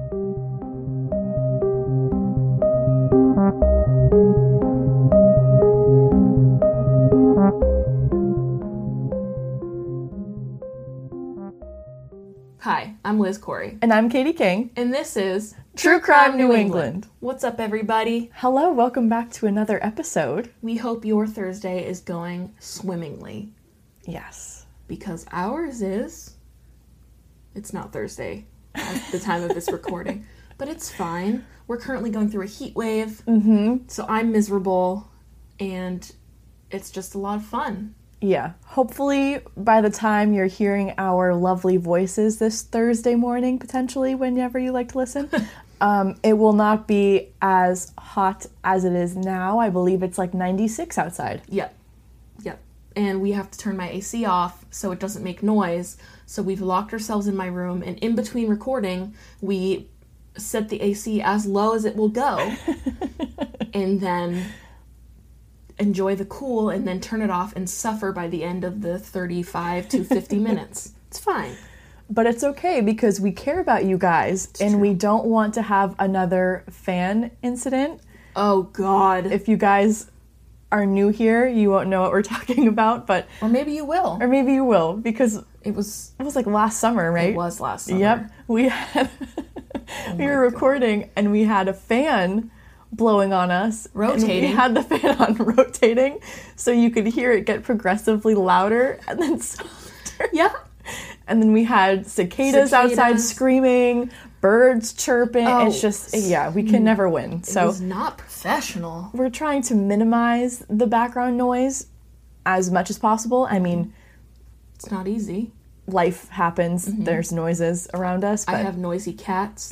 Hi, I'm Liz Corey. And I'm Katie King. And this is True Crime New England. What's up, everybody? Hello, welcome back to another episode. We hope your Thursday is going swimmingly. Yes. Because ours is... It's not Thursday at the time of this recording. But it's fine. We're currently going through a heat wave. So I'm miserable. And it's just a lot of fun. Yeah. Hopefully, by the time you're hearing our lovely voices this Thursday morning, potentially, whenever you like to listen, it will not be as hot as it is now. I believe it's like 96 outside. Yep. And we have to turn my AC off so it doesn't make noise. So we've locked ourselves in my room, and in between recording, we set the AC as low as it will go, and then enjoy the cool, and then turn it off and suffer by the end of the 35 to 50 minutes. It's fine. But it's okay because we care about you guys, and we don't want to have another fan incident. Oh, God. If you guys are new here, you won't know what we're talking about, but... Or maybe you will. Because it was like last summer, right? It was last summer. Yep. We were recording, and we had a fan blowing on us. Rotating. And we had the fan on rotating, so you could hear it get progressively louder, and then softer. Yeah. And then we had cicadas outside screaming, birds chirping. Oh, it's just, we can never win. So it was not professional. We're trying to minimize the background noise as much as possible. I mean, it's not easy. Life happens. There's noises around us. But... I have noisy cats.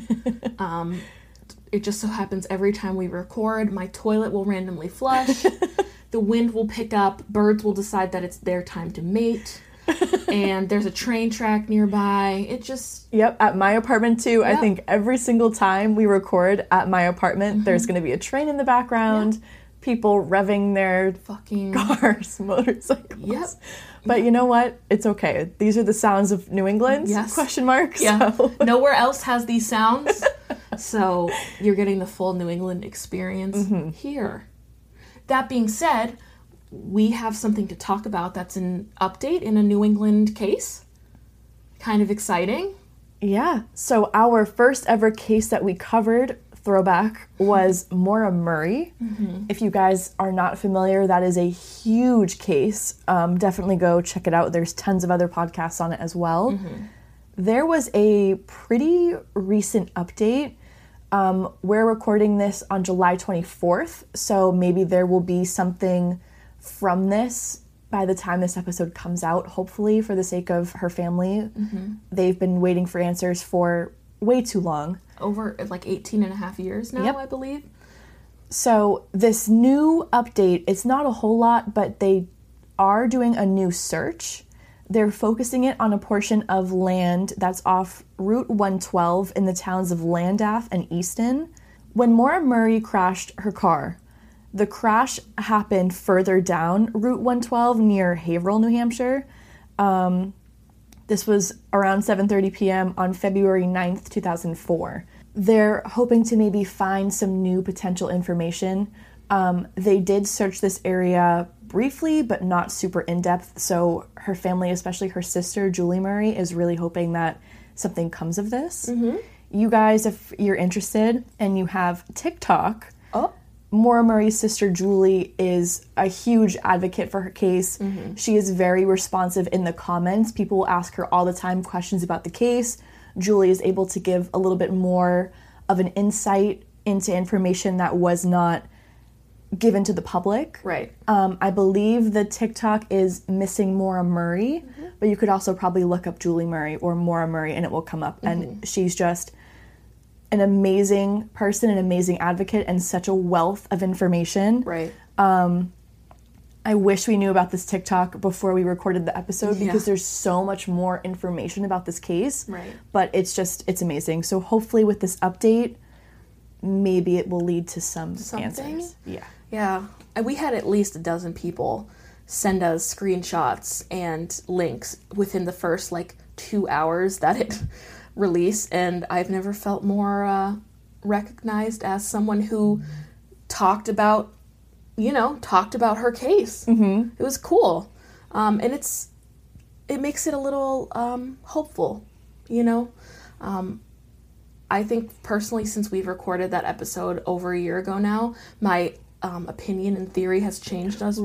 It just so happens every time we record, my toilet will randomly flush. The wind will pick up. Birds will decide that it's their time to mate. And there's a train track nearby. It just... Yep, at my apartment too. Yep. I think every single time we record at my apartment, there's going to be a train in the background, people revving their fucking cars, motorcycles. Yep. But you know what? It's okay. These are the sounds of New England? Yes. Question mark. Yeah. So. Nowhere else has these sounds. So you're getting the full New England experience here. That being said, we have something to talk about that's an update in a New England case. Kind of exciting. Yeah. So our first ever case that we covered, throwback, was Maura Murray. If you guys are not familiar, that is a huge case. Definitely go check it out. There's tons of other podcasts on it as well. There was a pretty recent update. We're recording this on July 24th, so maybe there will be something from this by the time this episode comes out, hopefully, for the sake of her family. They've been waiting for answers for way too long. Over like 18 and a half years now, I believe. So this new update, it's not a whole lot, but they are doing a new search. They're focusing it on a portion of land that's off Route 112 in the towns of Landaff and Easton. When Maura Murray crashed her car, the crash happened further down Route 112 near Haverhill, New Hampshire. This was around 7:30 p.m. on February 9th, 2004. They're hoping to maybe find some new potential information. They did search this area briefly, but not super in-depth, so her family, especially her sister, Julie Murray, is really hoping that something comes of this. You guys, if you're interested and you have TikTok, Maura Murray's sister, Julie, is a huge advocate for her case. She is very responsive in the comments. People will ask her all the time questions about the case. Julie is able to give a little bit more of an insight into information that was not given to the public. Right. I believe the TikTok is Missing Maura Murray, but you could also probably look up Julie Murray or Maura Murray and it will come up. And she's just an amazing person, an amazing advocate, and such a wealth of information. Right. I wish we knew about this TikTok before we recorded the episode because there's so much more information about this case. Right. But it's amazing. So hopefully with this update, maybe it will lead to some answers. Yeah. We had at least a dozen people send us screenshots and links within the first 2 hours that it release, and I've never felt more recognized as someone who talked about her case. Mm-hmm. It was cool. And it makes it a little hopeful, I think personally, since we've recorded that episode over a year ago now, my opinion and theory has changed as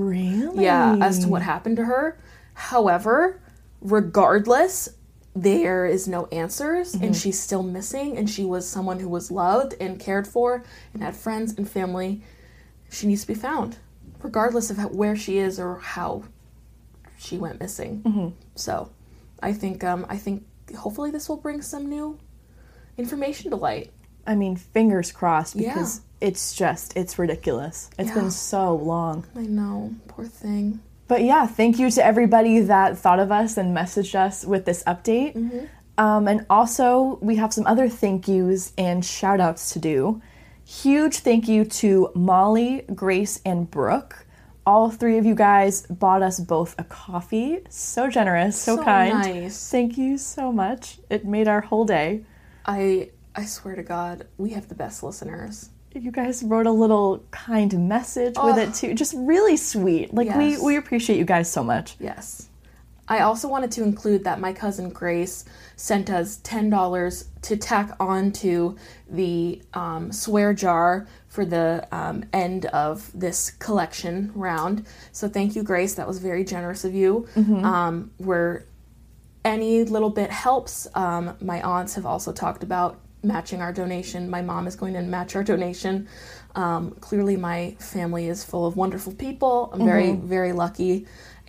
to what happened to her. However, regardless, there is no answers, and she's still missing, and she was someone who was loved and cared for and had friends and family. She needs to be found, regardless of where she is or how she went missing. Mm-hmm. So I think hopefully this will bring some new information to light. I mean, fingers crossed, because it's ridiculous. It's been so long. I know, poor thing. But yeah, thank you to everybody that thought of us and messaged us with this update. Mm-hmm. And also, we have some other thank yous and shout outs to do. Huge thank you to Molly, Grace, and Brooke. All three of you guys bought us both a coffee. So generous, so kind. Nice. Thank you so much. It made our whole day. I swear to God, we have the best listeners. You guys wrote a little kind message with it too. Just really sweet. Like, yes. we appreciate you guys so much. Yes. I also wanted to include that my cousin Grace sent us $10 to tack on to the swear jar for the end of this collection round. So thank you, Grace. That was very generous of you. Mm-hmm. Where any little bit helps. My aunts have also talked about matching our donation. My mom is going to match our donation. Clearly my family is full of wonderful people. I'm very, very lucky.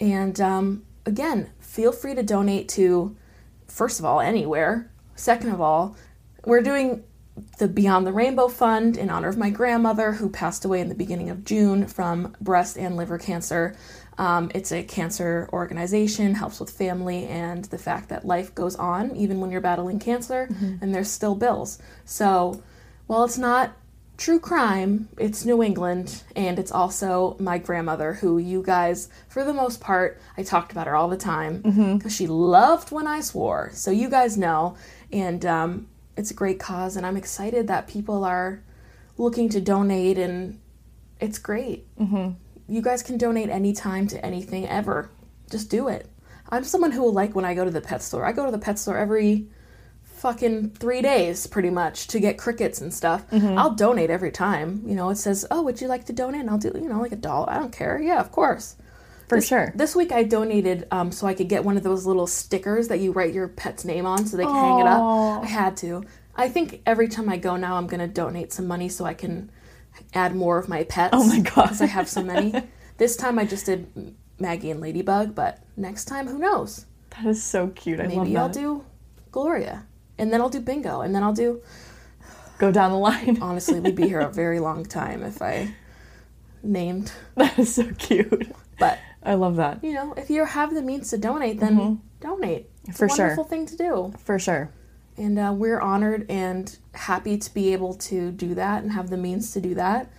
And again, feel free to donate to, first of all, anywhere. Second of all, we're doing the Beyond the Rainbow Fund in honor of my grandmother, who passed away in the beginning of June from breast and liver cancer. It's a cancer organization, helps with family and the fact that life goes on even when you're battling cancer, and there's still bills. So while it's not true crime, it's New England, and it's also my grandmother, who you guys, for the most part, I talked about her all the time because she loved when I swore. So you guys know, and it's a great cause, and I'm excited that people are looking to donate, and it's great. You guys can donate anytime to anything ever. Just do it. I'm someone who will, like, when I go to the pet store. I go to the pet store every fucking 3 days, pretty much, to get crickets and stuff. I'll donate every time. It says, oh, would you like to donate? And I'll do, like $1. I don't care. Yeah, of course. For sure. This week I donated so I could get one of those little stickers that you write your pet's name on so they can hang it up. I had to. I think every time I go now I'm going to donate some money so I can add more of my pets. Oh my God. Because I have so many. This time I just did Maggie and Ladybug, but next time, who knows? That is so cute. I love that. Maybe I'll do Gloria, and then I'll do Bingo, and then I'll do... Go down the line. Honestly, we'd be here a very long time if I named... That is so cute. But... I love that. If you have the means to donate, then donate. It's For a sure. wonderful thing to do. For sure. And we're honored and happy to be able to do that and have the means to do that.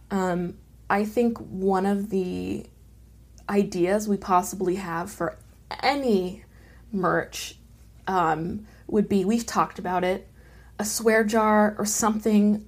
I think one of the ideas we possibly have for any merch would be, we've talked about it, a swear jar or something,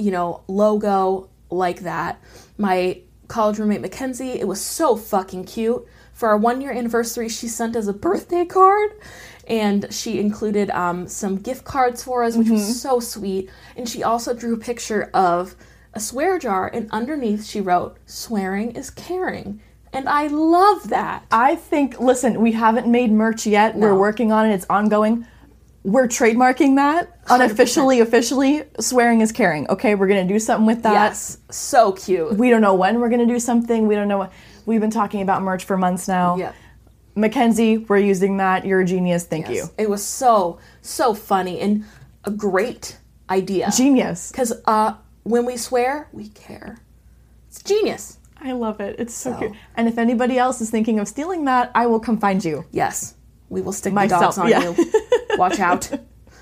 logo like that. My college roommate Mackenzie, it was so fucking cute. For our 1-year anniversary, she sent us a birthday card, and she included some gift cards for us, which was so sweet. And she also drew a picture of a swear jar, and underneath she wrote, "Swearing is caring." And I love that. I think, listen, we haven't made merch yet. No. We're working on it. It's ongoing. We're trademarking that. 100%. Officially, swearing is caring. Okay, we're going to do something with that. Yes, so cute. We don't know when we're going to do something. We don't know what. We've been talking about merch for months now. Yeah. Mackenzie, we're using that. You're a genius. Thank you. It was so funny and a great idea. Genius. Because when we swear, we care. It's genius. I love it. It's so cute. And if anybody else is thinking of stealing that, I will come find you. Yes. We will stick the dogs on you. Watch out.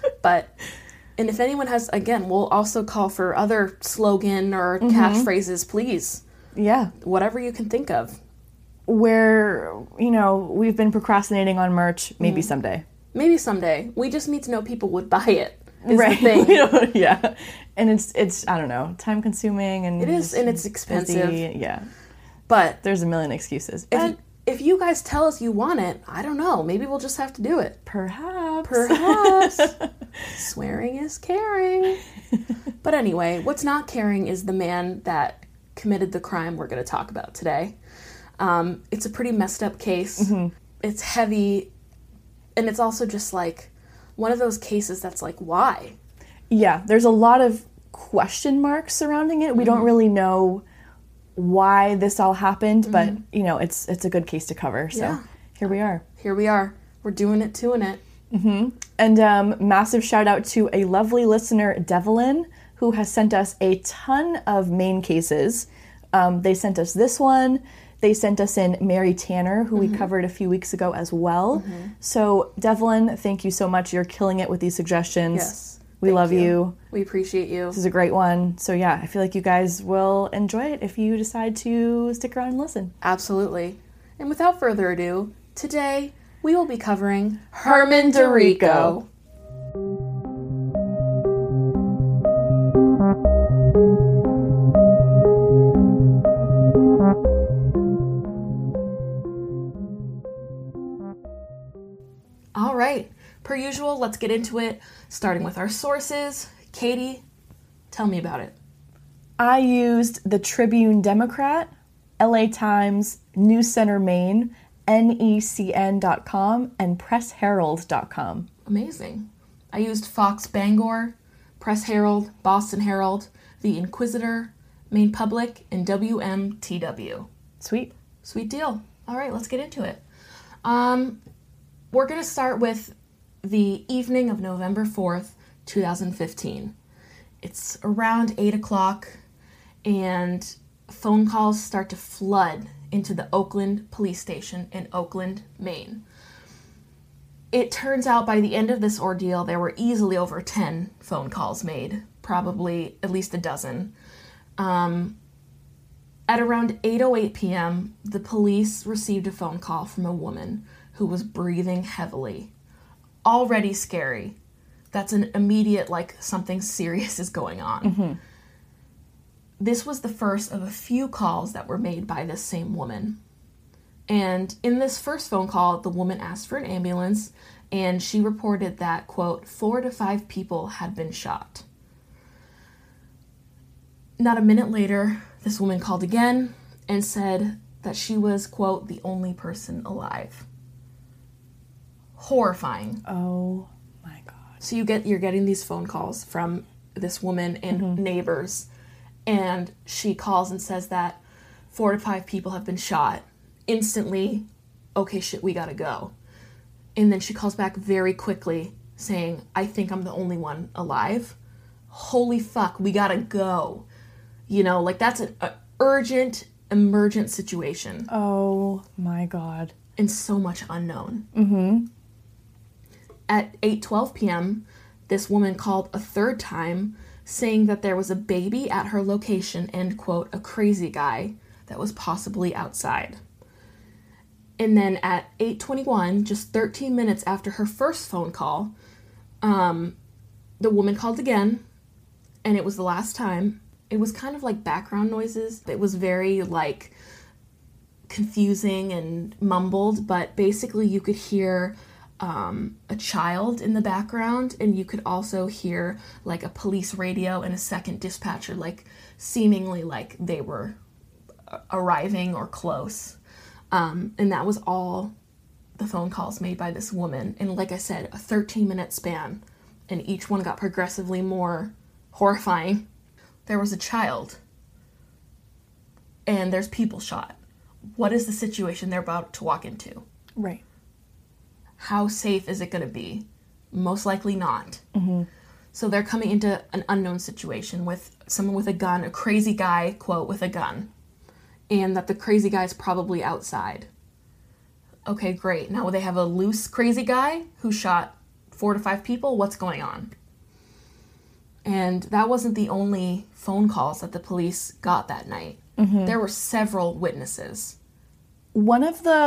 And if anyone has, again, we'll also call for other slogan or catchphrases, please. Yeah. Whatever you can think of. Where, we've been procrastinating on merch, maybe someday. Maybe someday. We just need to know people would buy it. Is Right. the thing. Yeah. And it's I don't know, time consuming and It is, and it's expensive. busy. Yeah. But There's a million excuses. But if you guys tell us you want it, I don't know. Maybe we'll just have to do it. perhaps. Perhaps. Swearing is caring. But anyway, what's not caring is the man that committed the crime we're going to talk about today. It's a pretty messed up case. Mm-hmm. It's heavy. And it's also just like one of those cases that's like, why? Yeah, there's a lot of question marks surrounding it. We don't really know why this all happened, but you know, it's a good case to cover. So here we are. Here we are. We're doing it. Mm-hmm. And massive shout out to a lovely listener, Devlin, who has sent us a ton of Maine cases. They sent us this one. They sent us in Mary Tanner, who we covered a few weeks ago as well. So, Devlin, thank you so much. You're killing it with these suggestions. Yes. We love you. We appreciate you. This is a great one. So, yeah, I feel like you guys will enjoy it if you decide to stick around and listen. Absolutely. And without further ado, today we will be covering Herman DeRico. All right. Per usual, let's get into it, starting with our sources. Katie, tell me about it. I used the Tribune Democrat, LA Times, News Center Maine, NECN.com, and PressHerald.com. Amazing. I used Fox Bangor, Press Herald, Boston Herald, The Inquisitor, Maine Public, and WMTW. Sweet. Sweet deal. All right, let's get into it. We're going to start with the evening of November 4th, 2015. It's around 8 o'clock, and phone calls start to flood into the Oakland police station in Oakland, Maine. It turns out by the end of this ordeal, there were easily over 10 phone calls made, probably at least a dozen. At around 8:08 p.m., the police received a phone call from a woman who was breathing heavily. Already scary. That's an immediate, like, something serious is going on. Mm-hmm. This was the first of a few calls that were made by this same woman. And in this first phone call, the woman asked for an ambulance, and she reported that, quote, 4 to 5 people had been shot. Not a minute later, this woman called again and said that she was, quote, the only person alive. Horrifying. Oh my God. So you're getting these phone calls from this woman and neighbors, and she calls and says that 4 to 5 people have been shot. Instantly, okay, shit, we gotta go. And then she calls back very quickly saying, I think I'm the only one alive. Holy fuck, we gotta go. You know, like, that's an urgent, emergent situation. Oh my God. And so much unknown. Mm-hmm. At 8:12 p.m., this woman called a third time, saying that there was a baby at her location and, quote, a crazy guy that was possibly outside. And then at 8:21, just 13 minutes after her first phone call, the woman called again, and it was the last time. It was kind of like background noises. It was very, like, confusing and mumbled, but basically you could hear a child in the background, and you could also hear, like, a police radio and a second dispatcher, like, seemingly like they were arriving or close. And that was all the phone calls made by this woman. And like I said, a 13-minute span, and each one got progressively more horrifying. There was a child, and there's people shot. What is the situation they're about to walk into? Right. How safe is it going to be? Most likely not. Mm-hmm. So they're coming into an unknown situation with someone with a gun, a crazy guy, quote, with a gun. And that the crazy guy's probably outside. Okay, great. Now they have a loose crazy guy who shot 4 to 5 people. What's going on? And that wasn't the only phone calls that the police got that night. Mm-hmm. There were several witnesses. One of the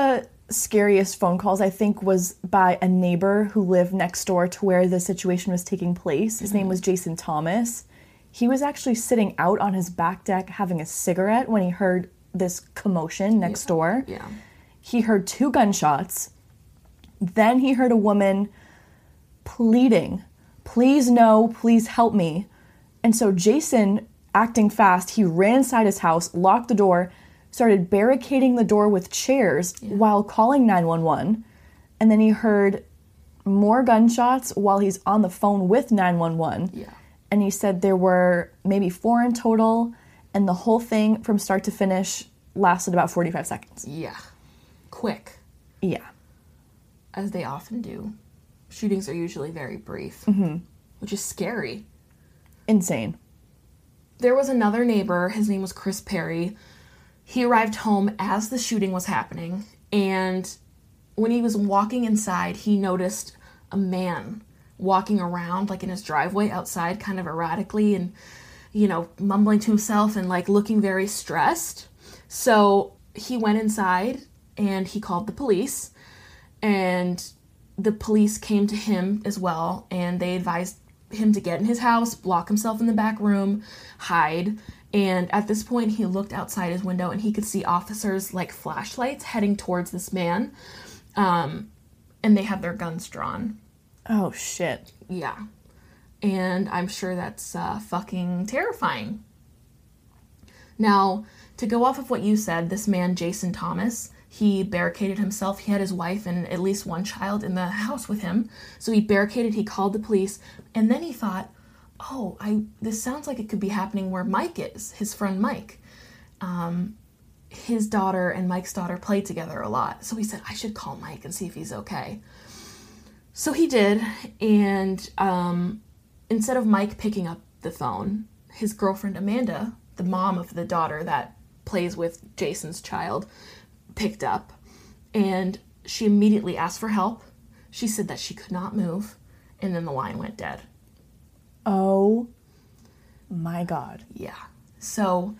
scariest phone calls, I think, was by a neighbor who lived next door to where the situation was taking place. His name was Jason Thomas. He was actually sitting out on his back deck having a cigarette when he heard this commotion next door. Yeah. He heard 2 gunshots. Then he heard a woman pleading, "Please no, please help me." And so Jason, acting fast, he ran inside his house, locked the door, started barricading the door with chairs while calling 911. And then he heard more gunshots while he's on the phone with 911. Yeah. And he said there were maybe 4 in total, and the whole thing from start to finish lasted about 45 seconds. Yeah. Quick, Yeah. as they often do. Shootings are usually very brief, which is scary. Insane. There was another neighbor, his name was Chris Perry. He arrived home as the shooting was happening, and when he was walking inside, he noticed a man walking around, like in his driveway outside, kind of erratically and, mumbling to himself and, like, looking very stressed. So he went inside and he called the police, and the police came to him as well, and they advised him to get in his house, lock himself in the back room, hide. And at this point, he looked outside his window and he could see officers, like flashlights, heading towards this man. And they had their guns drawn. Oh, shit. Yeah. And I'm sure that's fucking terrifying. Now, to go off of what you said, this man, Jason Thomas, he barricaded himself. He had his wife and at least 1 child in the house with him. So he barricaded, he called the police, and then he thought, this sounds like it could be happening where Mike is, his friend Mike. His daughter and Mike's daughter played together a lot. So he said, I should call Mike and see if he's okay. So he did, and instead of Mike picking up the phone, his girlfriend Amanda, the mom of the daughter that plays with Jason's child, picked up, and she immediately asked for help. She said that she could not move, and then the line went dead. Oh my God. Yeah. So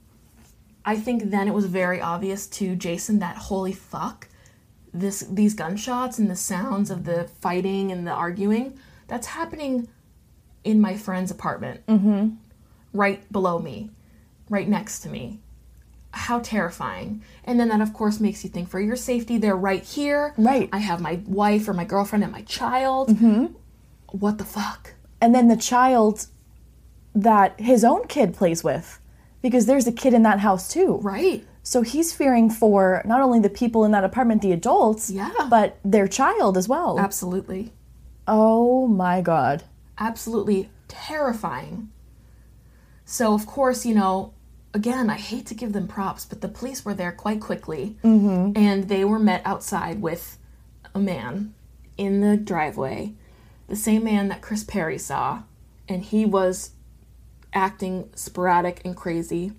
I think then it was very obvious to Jason that, holy fuck, these gunshots and the sounds of the fighting and the arguing, that's happening in my friend's apartment. Right below me, right next to me. How terrifying. And then that, of course, makes you think, for your safety, they're right here. Right. I have my wife or my girlfriend and my child. What the fuck? And then the child that his own kid plays with, because there's a kid in that house too. Right. So he's fearing for not only the people in that apartment, the adults, but their child as well. Absolutely. Oh my God. Absolutely terrifying. So, of course, again, I hate to give them props, but the police were there quite quickly, and they were met outside with a man in the driveway, the same man that Chris Perry saw, and he was acting sporadic and crazy,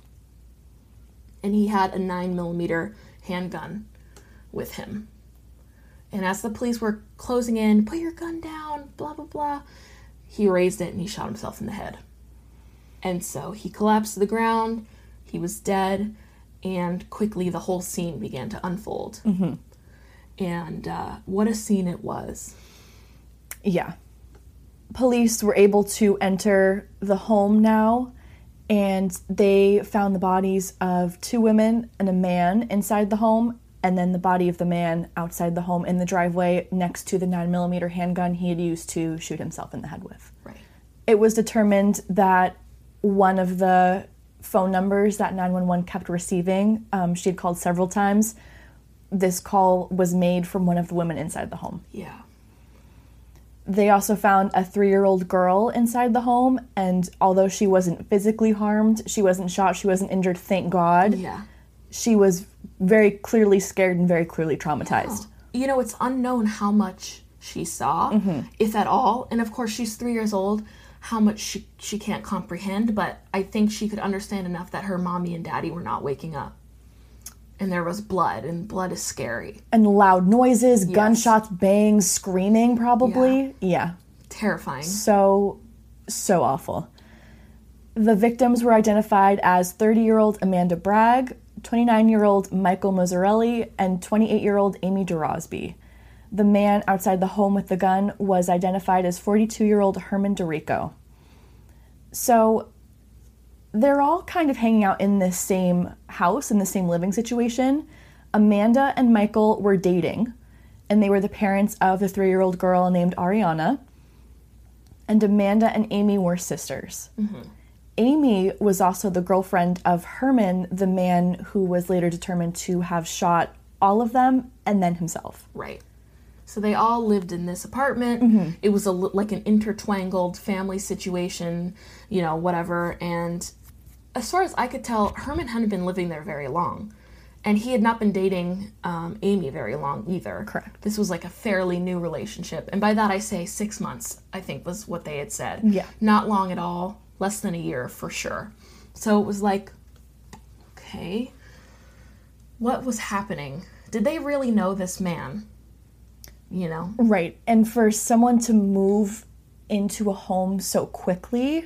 and he had a 9mm handgun with him. And as the police were closing in, put your gun down, blah, blah, blah, he raised it and he shot himself in the head. And so he collapsed to the ground, he was dead, and quickly the whole scene began to unfold. And what a scene it was. Yeah. Police were able to enter the home now, and they found the bodies of 2 women and a man inside the home, and then the body of the man outside the home in the driveway next to the 9mm handgun he had used to shoot himself in the head with. Right. It was determined that one of the phone numbers that 911 kept receiving, she had called several times, this call was made from one of the women inside the home. Yeah. They also found a 3-year-old girl inside the home, and although she wasn't physically harmed, she wasn't shot, she wasn't injured, thank God. Yeah. She was very clearly scared and very clearly traumatized. It's unknown how much she saw, if at all. And of course, she's 3 years old, how much she can't comprehend, but I think she could understand enough that her mommy and daddy were not waking up. And there was blood, and blood is scary. And loud noises, gunshots, bangs, screaming probably. Yeah. Terrifying. So awful. The victims were identified as 30-year-old Amanda Bragg, 29-year-old Michael Mazzarelli, and 28-year-old Amy Dorosby. The man outside the home with the gun was identified as 42-year-old Herman DeRico. So they're all kind of hanging out in this same house, in the same living situation. Amanda and Michael were dating, and they were the parents of the 3-year-old girl named Ariana. And Amanda and Amy were sisters. Mm-hmm. Amy was also the girlfriend of Herman, the man who was later determined to have shot all of them and then himself. Right. So they all lived in this apartment. Mm-hmm. It was like an intertwangled family situation, whatever. And as far as I could tell, Herman hadn't been living there very long. And he had not been dating Amy very long either. Correct. This was like a fairly new relationship. And by that I say 6 months, I think was what they had said. Yeah. Not long at all. Less than a year for sure. So it was like, okay, what was happening? Did they really know this man? Right. And for someone to move into a home so quickly,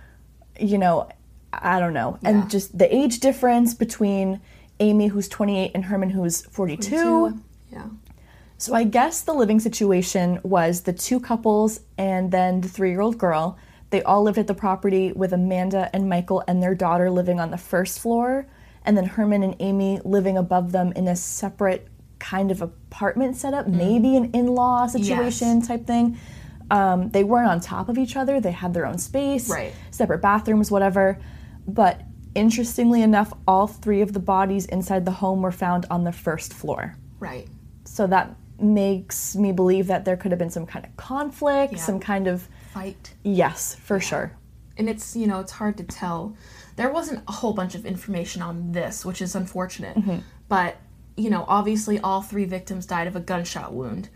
I don't know. Yeah. And just the age difference between Amy, who's 28, and Herman, who's 42. Yeah. So I guess the living situation was the two couples and then the 3-year-old girl. They all lived at the property with Amanda and Michael and their daughter living on the first floor, and then Herman and Amy living above them in a separate kind of apartment setup, maybe an in-law situation type thing. They weren't on top of each other. They had their own space, right. Separate bathrooms, whatever. But interestingly enough, all 3 of the bodies inside the home were found on the first floor. Right. So that makes me believe that there could have been some kind of conflict, some kind of fight. Yes, for sure. And it's, it's hard to tell. There wasn't a whole bunch of information on this, which is unfortunate. Mm-hmm. But, obviously all 3 victims died of a gunshot wound.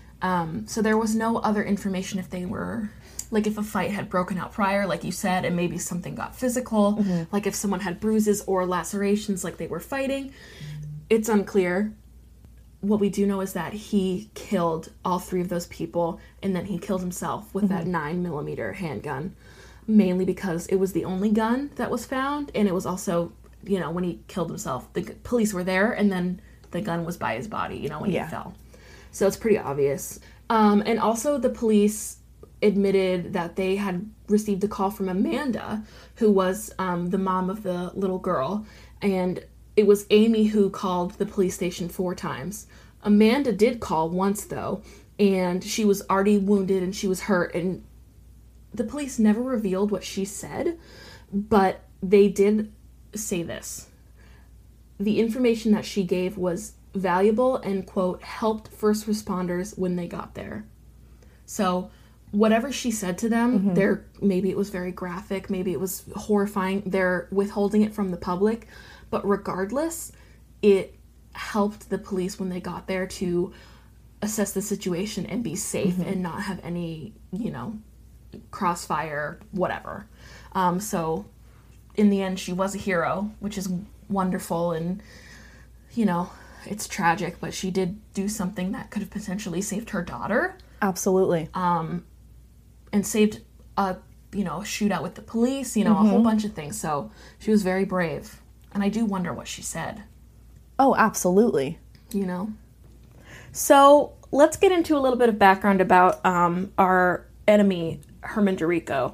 So there was no other information if they were, like if a fight had broken out prior, like you said, and maybe something got physical, like if someone had bruises or lacerations like they were fighting. It's unclear. What we do know is that he killed all 3 of those people, and then he killed himself with that 9mm handgun, mainly because it was the only gun that was found, and it was also, when he killed himself, the police were there, and then the gun was by his body, when he fell. So it's pretty obvious. And also the police admitted that they had received a call from Amanda, who was the mom of the little girl, and it was Amy who called the police station 4 times. Amanda did call once, though, and she was already wounded and she was hurt, and the police never revealed what she said, but they did say this. The information that she gave was valuable and, quote, helped first responders when they got there. So whatever she said to them, maybe it was very graphic, maybe it was horrifying, they're withholding it from the public. But regardless, it helped the police when they got there to assess the situation and be safe and not have any, crossfire, whatever. So in the end, she was a hero, which is wonderful. And, it's tragic, but she did do something that could have potentially saved her daughter. Absolutely. And saved a shootout with the police, a whole bunch of things. So she was very brave. And I do wonder what she said. Oh, absolutely. So let's get into a little bit of background about our enemy, Herman DeRico.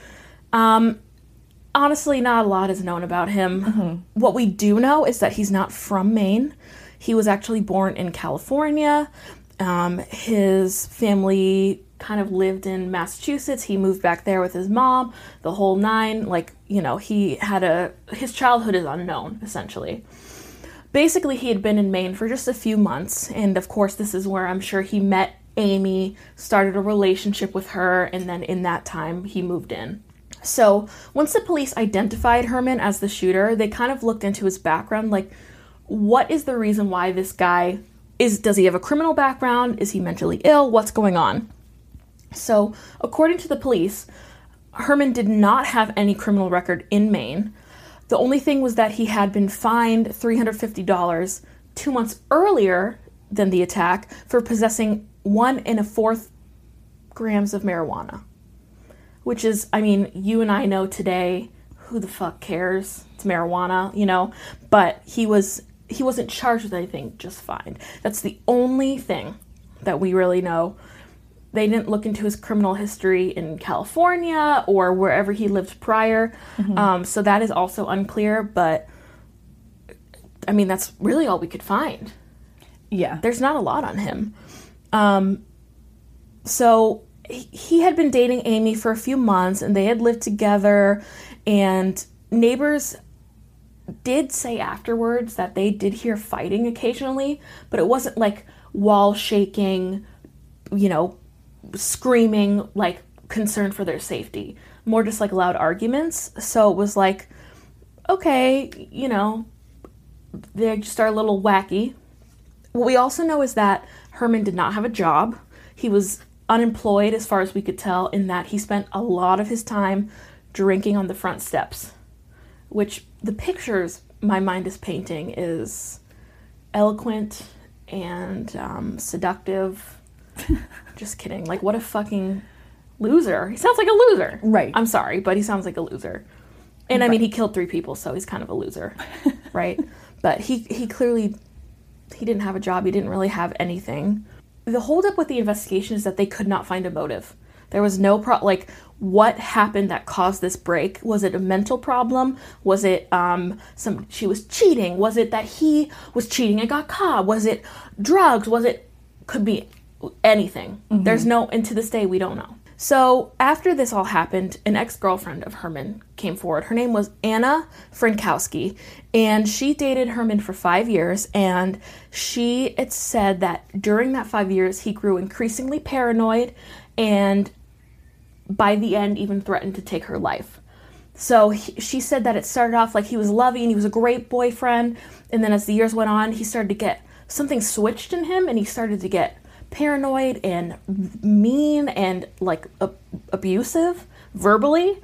Honestly, not a lot is known about him. What we do know is that he's not from Maine. He was actually born in California. His family kind of lived in Massachusetts. He moved back there with his mom, the whole 9. His childhood is unknown, essentially. Basically, he had been in Maine for just a few months, and of course, this is where I'm sure he met Amy, started a relationship with her, and then in that time, he moved in. So, once the police identified Herman as the shooter, they kind of looked into his background, like, what is the reason why this guy does he have a criminal background? Is he mentally ill? What's going on? So, according to the police, Herman did not have any criminal record in Maine. The only thing was that he had been fined $350 2 months earlier than the attack for possessing 1 1/4 grams of marijuana. Which is, you and I know today who the fuck cares? It's marijuana, you know? But he wasn't charged with anything, just fined. That's the only thing that we really know. They didn't look into his criminal history in California or wherever he lived prior. So that is also unclear, but I mean, that's really all we could find. Yeah. There's not a lot on him. So he had been dating Amy for a few months, and they had lived together, and neighbors did say afterwards that they did hear fighting occasionally, but it wasn't like wall shaking, you know, screaming, like concern for their safety. More just like loud arguments. So it was like, okay, you know, they just are a little wacky. What we also know is that Herman did not have a job. He was unemployed as far as we could tell, in that he spent a lot of his time drinking on the front steps, which the pictures my mind is painting is eloquent and seductive. Just kidding. Like, what a fucking loser. He sounds like a loser. Right. I'm sorry, but he sounds like a loser. And I mean, he killed 3 people, so he's kind of a loser, right? But he clearly, he didn't have a job. He didn't really have anything. The holdup with the investigation is that they could not find a motive. There was no like, what happened that caused this break? Was it a mental problem? Was it she was cheating? Was it that he was cheating and got caught? Was it drugs? Could be anything. There's no, and to this day we don't know. So after this all happened, an ex-girlfriend of Herman came forward. Her name was Anna Frankowski, and she dated Herman for 5 years, and it said that during that 5 years, he grew increasingly paranoid, and by the end, even threatened to take her life. So she said that it started off like he was loving, he was a great boyfriend, and then as the years went on, he started to get, something switched in him, and he started to get paranoid and mean and like abusive verbally.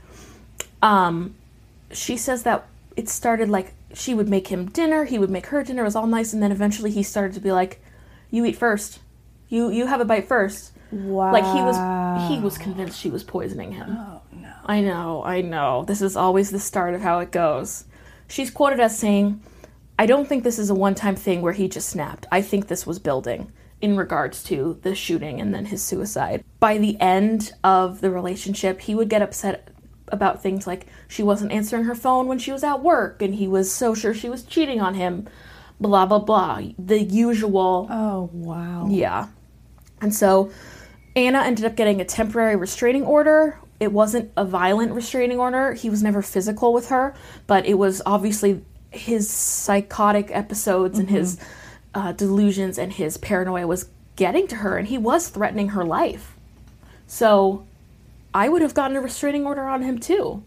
She says that it started like she would make him dinner, he would make her dinner, it was all nice, and then eventually he started to be like, you eat first, you have a bite first. Wow. Like he was convinced she was poisoning him. Oh no. I know. This is always the start of how it goes. She's quoted as saying, I don't think this is a one-time thing where he just snapped. I think this was building in regards to the shooting and then his suicide. By the end of the relationship, he would get upset about things like she wasn't answering her phone when she was at work, and he was so sure she was cheating on him, blah, blah, blah. The usual. Oh, wow. Yeah. And so Anna ended up getting a temporary restraining order. It wasn't a violent restraining order. He was never physical with her, but it was obviously his psychotic episodes and his delusions and his paranoia was getting to her, and he was threatening her life. So I would have gotten a restraining order on him too.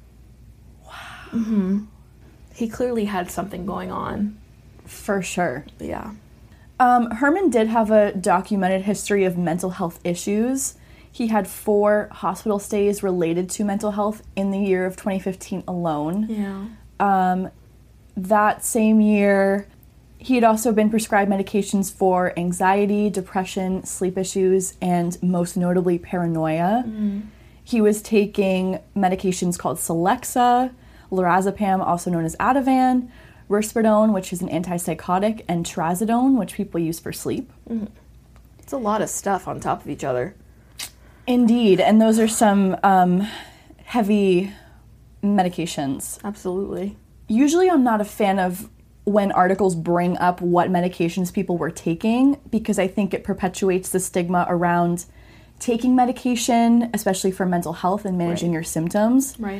Wow. He clearly had something going on. For sure. Yeah. Herman did have a documented history of mental health issues. He had 4 hospital stays related to mental health in the year of 2015 alone. Yeah. That same year, he had also been prescribed medications for anxiety, depression, sleep issues, and most notably paranoia. He was taking medications called Celexa, lorazepam, also known as Ativan, risperidone, which is an antipsychotic, and trazodone, which people use for sleep. It's a lot of stuff on top of each other. Indeed, and those are some heavy medications. Absolutely. Usually I'm not a fan of when articles bring up what medications people were taking, because I think it perpetuates the stigma around taking medication, especially for mental health and managing your symptoms. Right.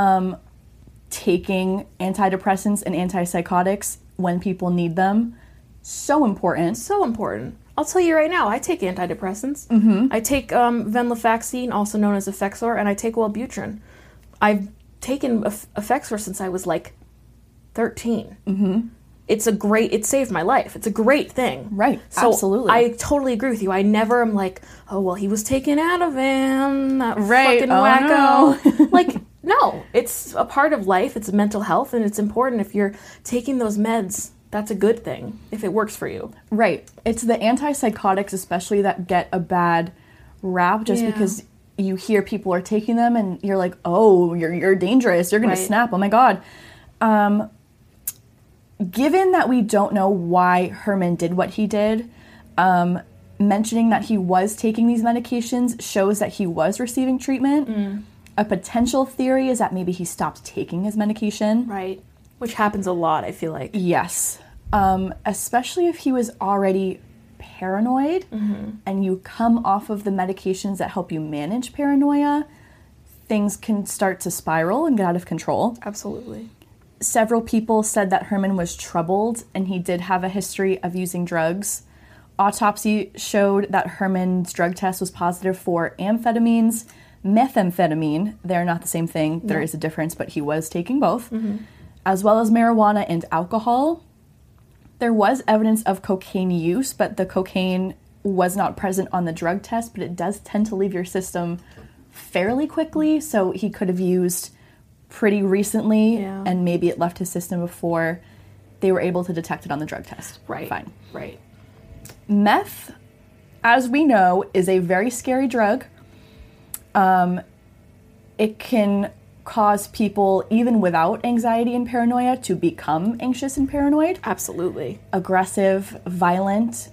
Taking antidepressants and antipsychotics when people need them. So important. So important. I'll tell you right now, I take antidepressants. I take venlafaxine, also known as Effexor, and I take Wellbutrin. I've taken Effexor since I was like 13. It saved my life. It's a great thing. Right, so absolutely. I totally agree with you. I never am like, oh, well, he was taking Ativan, that right. fucking wacko. No. Like, no, it's a part of life. It's mental health, and it's important. If you're taking those meds, that's a good thing, if it works for you. Right. It's the antipsychotics especially that get a bad rap just because you hear people are taking them and you're like, oh, you're dangerous. You're going to snap. Oh my God. Given that we don't know why Herman did what he did, mentioning that he was taking these medications shows that he was receiving treatment. A potential theory is that maybe he stopped taking his medication. Right. Which happens a lot, I feel like. Yes. Especially if he was already paranoid and you come off of the medications that help you manage paranoia, things can start to spiral and get out of control. Absolutely. Several people said that Herman was troubled and he did have a history of using drugs. Autopsy showed that Herman's drug test was positive for amphetamines, methamphetamine. They're not the same thing. There is a difference, but he was taking both, as well as marijuana and alcohol. There was evidence of cocaine use, but the cocaine was not present on the drug test, but it does tend to leave your system fairly quickly, so he could have used pretty recently, and maybe it left his system before they were able to detect it on the drug test. Right. Fine. Right. Meth, as we know, is a very scary drug. It can cause people, even without anxiety and paranoia, to become anxious and paranoid. Absolutely. Aggressive, violent.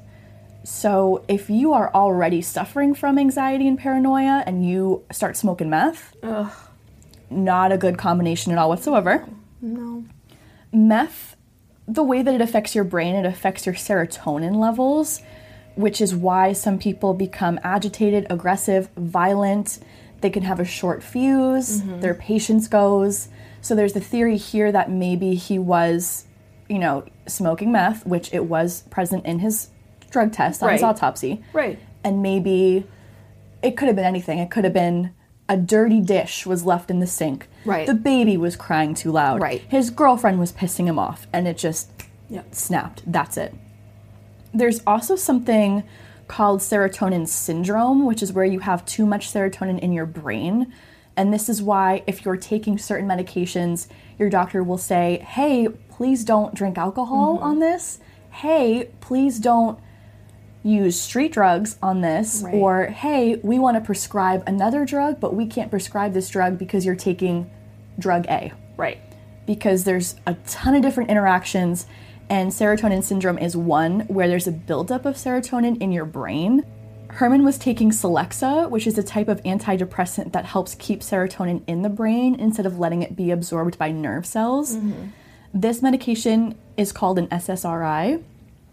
So if you are already suffering from anxiety and paranoia and you start smoking meth, not a good combination at all whatsoever. No. Meth, the way that it affects your brain, it affects your serotonin levels, which is why some people become agitated, aggressive, violent. They can have a short fuse, their patience goes. So there's the theory here that maybe he was, smoking meth, which it was present in his drug test on his autopsy. Right. And maybe it could have been anything. It could have been a dirty dish was left in the sink. Right. The baby was crying too loud. Right. His girlfriend was pissing him off, and it just snapped. That's it. There's also something called serotonin syndrome, which is where you have too much serotonin in your brain. And this is why if you're taking certain medications, your doctor will say, hey, please don't drink alcohol on this. Hey, please don't use street drugs on this. Right. Or, hey, we want to prescribe another drug, but we can't prescribe this drug because you're taking drug A. Right. Because there's a ton of different interactions, and serotonin syndrome is one where there's a buildup of serotonin in your brain. Herman was taking Celexa, which is a type of antidepressant that helps keep serotonin in the brain instead of letting it be absorbed by nerve cells. This medication is called an SSRI,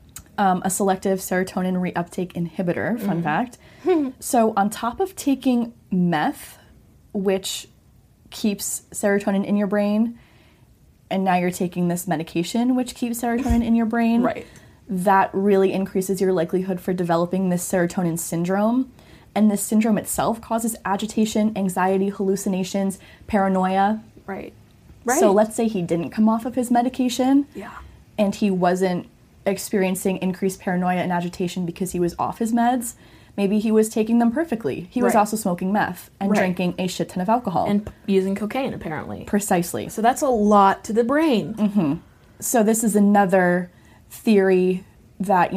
a selective serotonin reuptake inhibitor, fun fact. So on top of taking meth, which keeps serotonin in your brain, and now you're taking this medication, which keeps serotonin in your brain. Right. That really increases your likelihood for developing this serotonin syndrome. And this syndrome itself causes agitation, anxiety, hallucinations, paranoia. Right. So let's say he didn't come off of his medication. Yeah. And he wasn't experiencing increased paranoia and agitation because he was off his meds. Maybe he was taking them perfectly. He was also smoking meth and drinking a shit ton of alcohol. And using cocaine, apparently. Precisely. So that's a lot to the brain. So this is another theory that,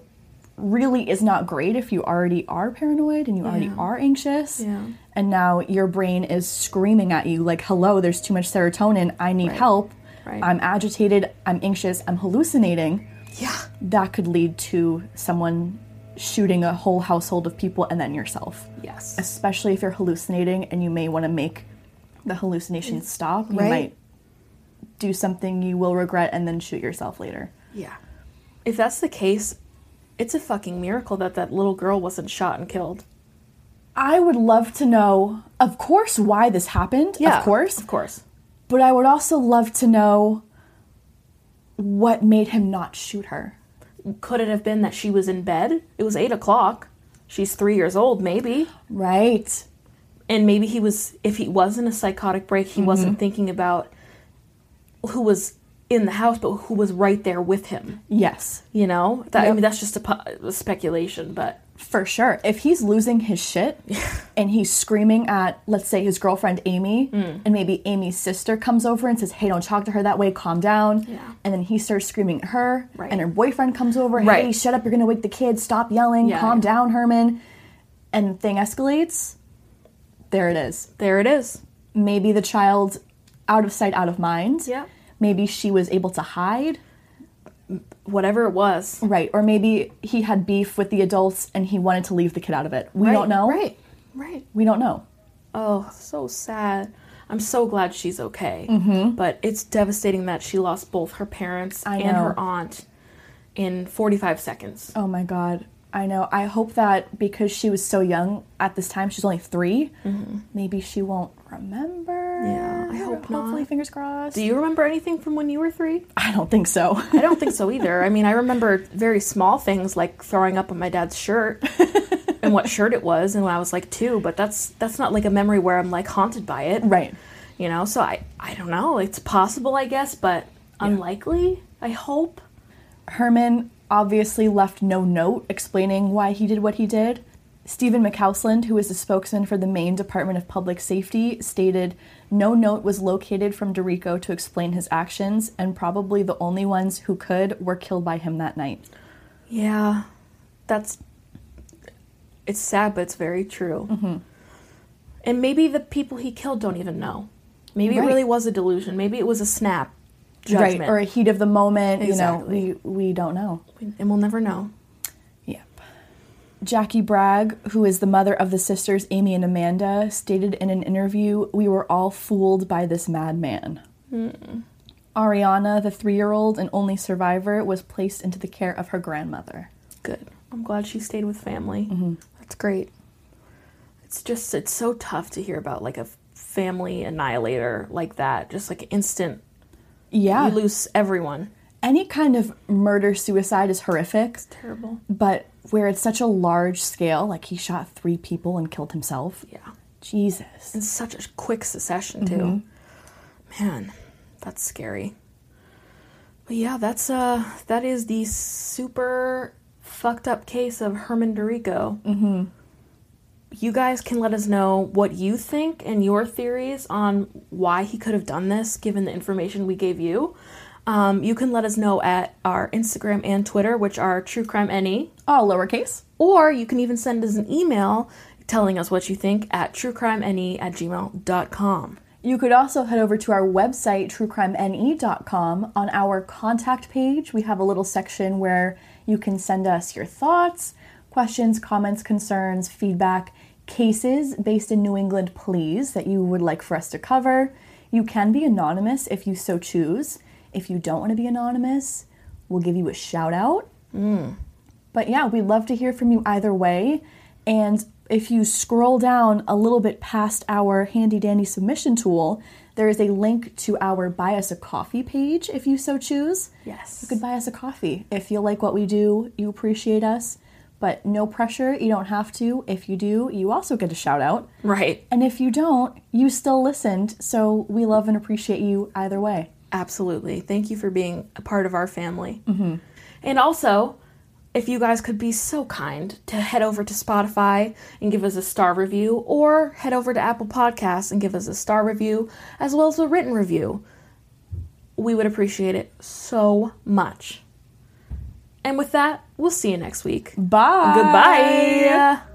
really is not great if you already are paranoid and you already are anxious. Yeah. And now your brain is screaming at you like, hello, there's too much serotonin. I need help. Right. I'm agitated. I'm anxious. I'm hallucinating. Yeah. That could lead to someone shooting a whole household of people and then yourself. Yes. Especially if you're hallucinating and you may want to make the hallucination stop. You might do something you will regret and then shoot yourself later. Yeah. If that's the case, it's a fucking miracle that that little girl wasn't shot and killed. I would love to know, of course, why this happened. Yeah, of course. Of course. But I would also love to know what made him not shoot her. Could it have been that she was in bed? It was 8 o'clock. She's 3 years old, maybe. Right. And maybe he was, if he was in a psychotic break, he wasn't thinking about who was in the house, but who was right there with him. Yes. I mean, that's just a speculation, but... For sure. If he's losing his shit and he's screaming at, let's say, his girlfriend Amy, and maybe Amy's sister comes over and says, hey, don't talk to her that way, calm down. Yeah. And then he starts screaming at her, Right. and her boyfriend comes over, Right. hey, shut up, you're going to wake the kids, stop yelling, calm down, Herman. And the thing escalates. There it is. There it is. Maybe the child, out of sight, out of mind. Yeah. Maybe she was able to hide. Whatever it was. Right. Or maybe he had beef with the adults and he wanted to leave the kid out of it. We don't know. Right. We don't know. Oh, so sad. I'm so glad she's okay. Mm-hmm. But it's devastating that she lost both her parents and her aunt in 45 seconds. Oh my God. I know. I hope that because she was so young at this time, she's only 3, maybe she won't remember. Yeah, I hope not. Hopefully, fingers crossed. Do you remember anything from when you were 3? I don't think so. I don't think so either. I mean, I remember very small things like throwing up on my dad's shirt and what shirt it was and when I was like 2, but that's not like a memory where I'm like haunted by it. Right. You know, so I don't know. It's possible, I guess, but unlikely, I hope. Herman obviously left no note explaining why he did what he did. Stephen McCausland, who is the spokesman for the Maine Department of Public Safety, stated no note was located from Dorico to explain his actions, and probably the only ones who could were killed by him that night. Yeah, it's sad, but it's very true. Mm-hmm. And maybe the people he killed don't even know. Maybe it really was a delusion. Maybe it was a snap judgment. Right, or a heat of the moment. Exactly. You know, we don't know. And we'll never know. Yep. Jackie Bragg, who is the mother of the sisters Amy and Amanda, stated in an interview, "We were all fooled by this madman." Ariana, the 3-year-old and only survivor, was placed into the care of her grandmother. Good. I'm glad she stayed with family. Mm-hmm. That's great. It's so tough to hear about like a family annihilator like that. Just like instant. Yeah. You lose everyone. Any kind of murder-suicide is horrific. It's terrible. But where it's such a large scale, like he shot 3 people and killed himself. Yeah. Jesus. In such a quick succession, too. Man, that's scary. But yeah, that is the super fucked up case of Herman Dorico. Mm-hmm. You guys can let us know what you think and your theories on why he could have done this, given the information we gave you. You can let us know at our Instagram and Twitter, which are TrueCrimeNE. All lowercase. Or you can even send us an email telling us what you think at truecrimene@gmail.com. You could also head over to our website, truecrimene.com. On our contact page, we have a little section where you can send us your thoughts, questions, comments, concerns, feedback, cases based in New England, please, that you would like for us to cover. You can be anonymous if you so choose. If you don't want to be anonymous, we'll give you a shout out. But yeah, we'd love to hear from you either way. And if you scroll down a little bit past our handy dandy submission tool, there is a link to our Buy Us a Coffee page if you so choose. Yes. You could buy us a coffee. If you like what we do, you appreciate us. But no pressure, you don't have to. If you do, you also get a shout out. Right. And if you don't, you still listened. So we love and appreciate you either way. Absolutely. Thank you for being a part of our family. Mm-hmm. And also, if you guys could be so kind to head over to Spotify and give us a star review, or head over to Apple Podcasts and give us a star review, as well as a written review. We would appreciate it so much. And with that, we'll see you next week. Bye. Goodbye.